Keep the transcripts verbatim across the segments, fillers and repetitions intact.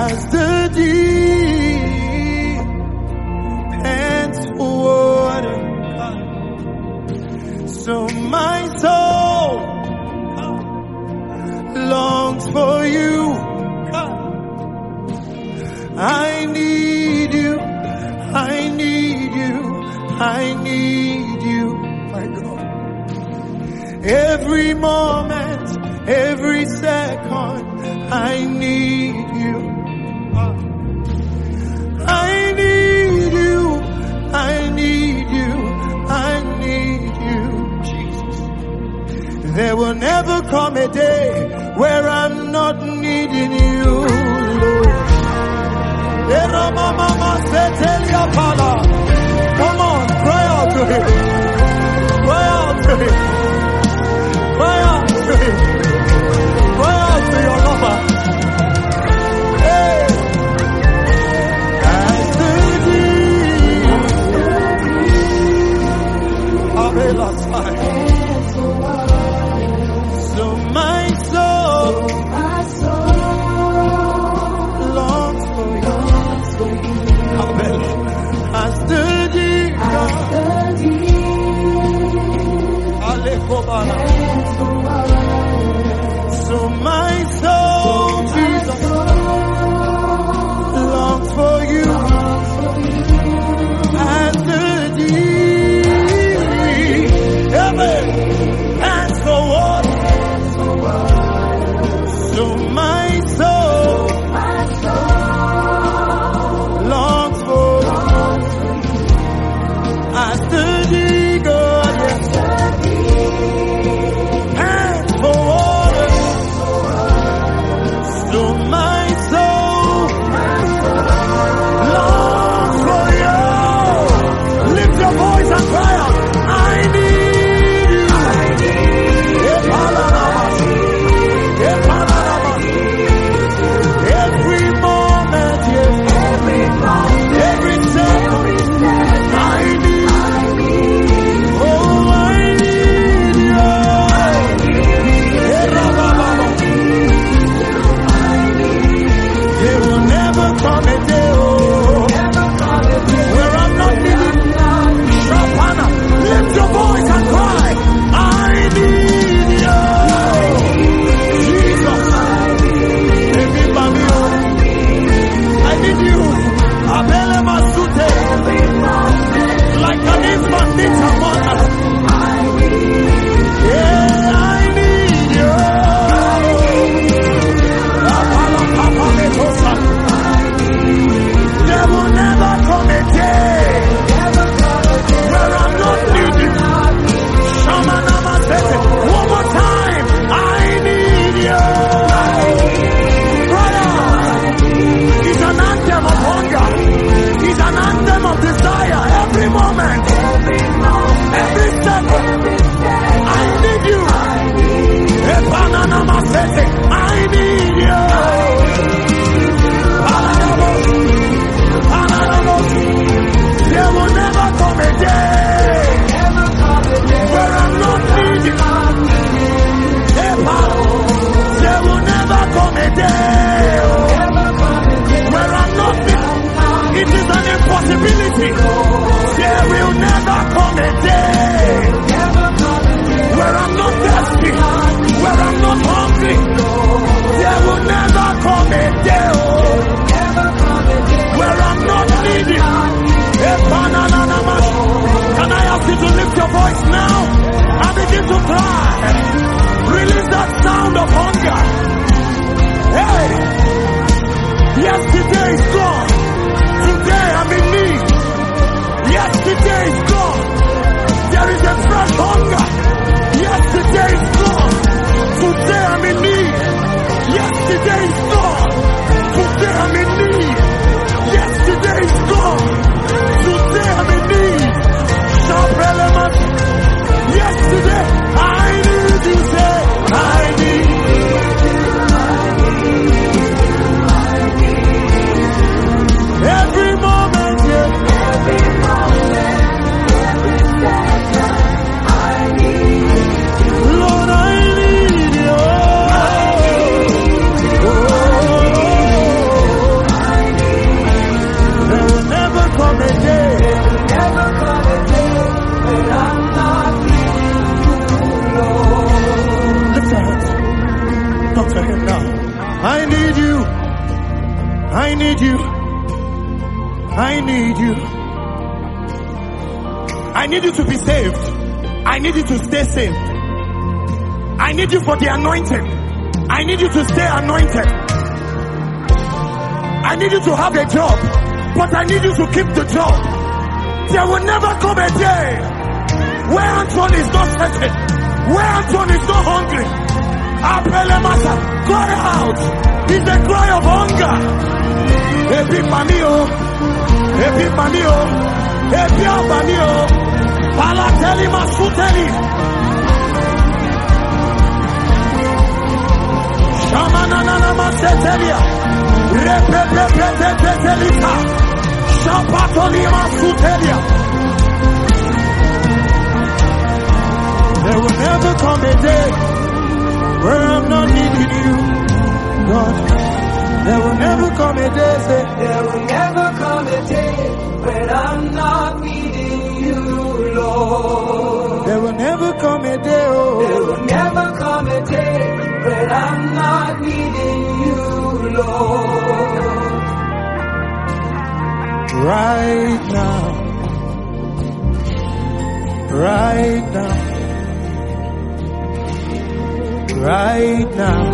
as the deep pants for water, so my soul longs for you. I need you, I need you, I need you, my God. Every moment, every second, I need you. I need you, I need you, I need you, Jesus. There will never come a day where I'm not needing you, Lord. Come on, cry out to him. Cry out to him. Cry out to him. Cry out to your lover. Hey. As the deep Abela's side. So my soul, my soul longs for you. As the deep, so my soul, Jesus, longs for you. As the deep, heaven, pants for water, so my soul longs for you. As the deep, God, yes, and for water, I need you. I need you. I need you to be saved. I need you to stay saved. I need you for the anointing. I need you to stay anointed. I need you to have a job, but I need you to keep the job. There will never come a day where Anton is not certain, where Anton is not hungry. Apelemasa, cry out. It's a cry of hunger. Epi mamio, epi mamio, epi mamio. Palateli masuteli. Shamanana masetelia. Repepepepepetelita. Shapatoli masutelia. There will never come a day where I'm not needing you, God. There will never come a day, say, there will never come a day when I'm not needing you, Lord. There will never come a day, oh. There will never come a day when I'm not needing you, Lord. Right now, right now, right now,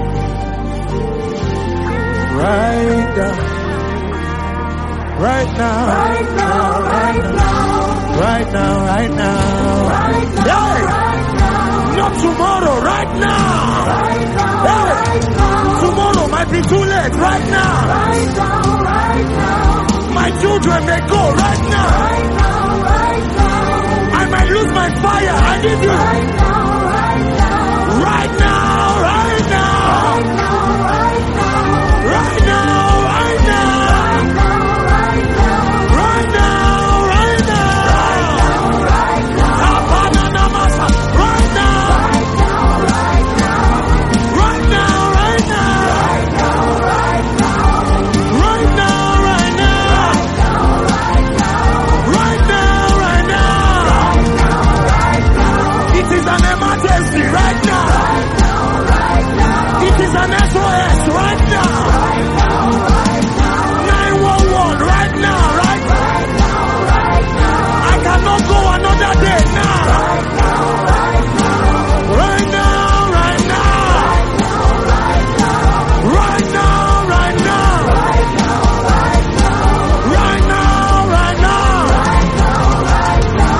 right now, right now, Right now, right now, right now, right now, right now, Hey! right now, Not tomorrow, right now. right now, Hey! right now, Tomorrow might be too late, right now. right now, right now, My children may go right now. right now, right now, I might lose my fire. I need you. right now, right now, Right now, right now. right now, right now. Right now, right now. Right now, right now, Right now, right now. right now, Apananamasa. Right now. right now, right now, Right now, right now. right now, right now, Right now, right now. right now, Right now, right now. right now, It is an emergency right now. right now, right now, It is an S O S right now. right now, right now, nine one one right now, right? right now, right now, I cannot go another day now. right now, right now, Right now, right now. right now, Right now, right now. right now, right now, Right now, right now. right now.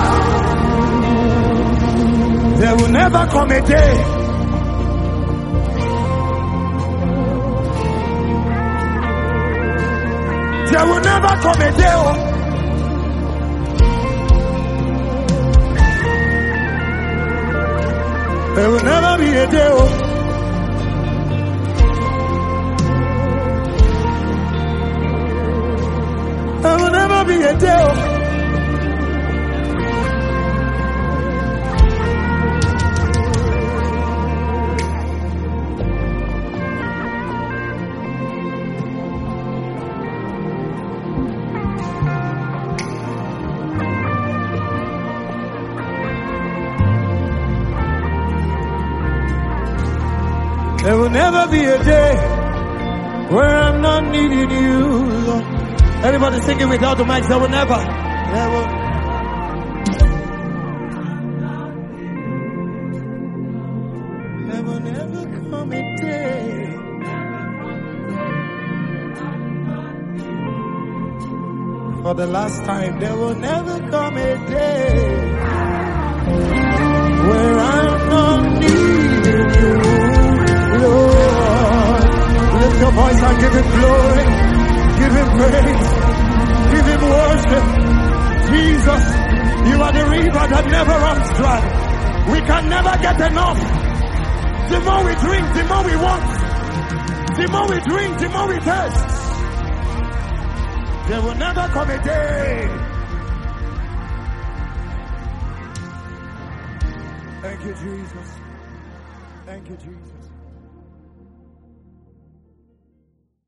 There will never come a day. There will never come a day. Oh. There will never be a day. Oh. There will never be a day. Oh. There will never be a day where I'm not needing you, Lord. Everybody sing it without the mics. There will never, never. There will never come a day. For the last time, there will never come a day where I'm not needing you, Lord. Lift your voice and give him glory, give him praise, give him worship. Jesus, you are the river that never runs dry. We can never get enough. The more we drink, the more we want. The more we drink, the more we thirst. There will never come a day. Thank you, Jesus. Thank you, Jesus.